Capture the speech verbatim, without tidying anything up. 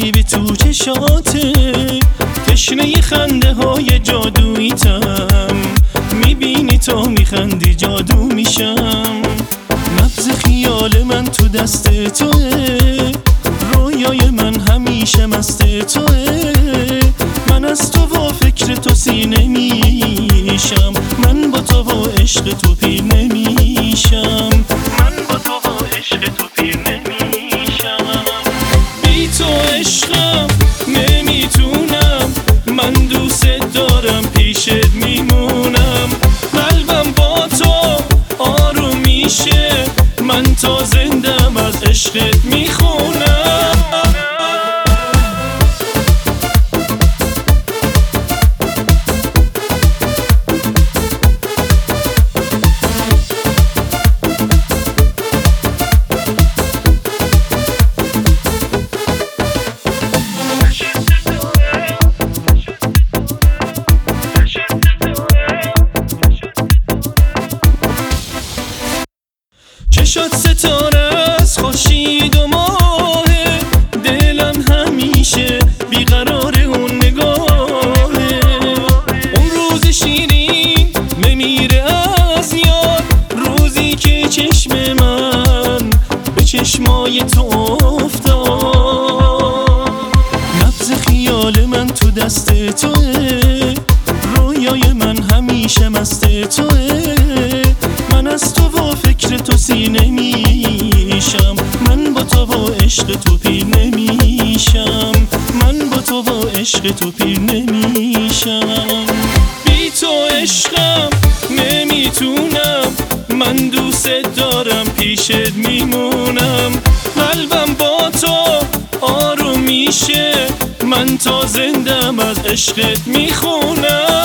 عجیب تو چشاته، تشنه خنده های جادوییتم، میبینی تو میخندی جادو میشم. نبض خیال من تو دست توه، رویای من همیشه مست توه. من از تو و فکر تو سینه میشم، من با تو و عشق تو پیر نمیشم، من با تو و عشق تو پیر نمیشم. بی تو عشقم نمیتونم، من دوست دارم پیشت میمونم. قلبم با تو آروم میشه، من تا زندم از عشقت میخونم. چشات ستاره است، خورشید و ماهه، دلم همیشه بیقرار اون نگاهه. اون روز شیرین نمیره از یاد، روزی که چشم من به چشمای تو افتاد. نبض خیال من تو دست توه، رویای من همیشه مست توه. من از تو و فکر تو سینه میشم، من با تو و عشق تو پیر نمیشم، من با تو و عشق تو پیر نمیشم. بی تو عشقم نمیتونم، من دوست دارم پیشت میمونم. قلبم با تو آروم میشه، من تا زندم از عشقت میخونم.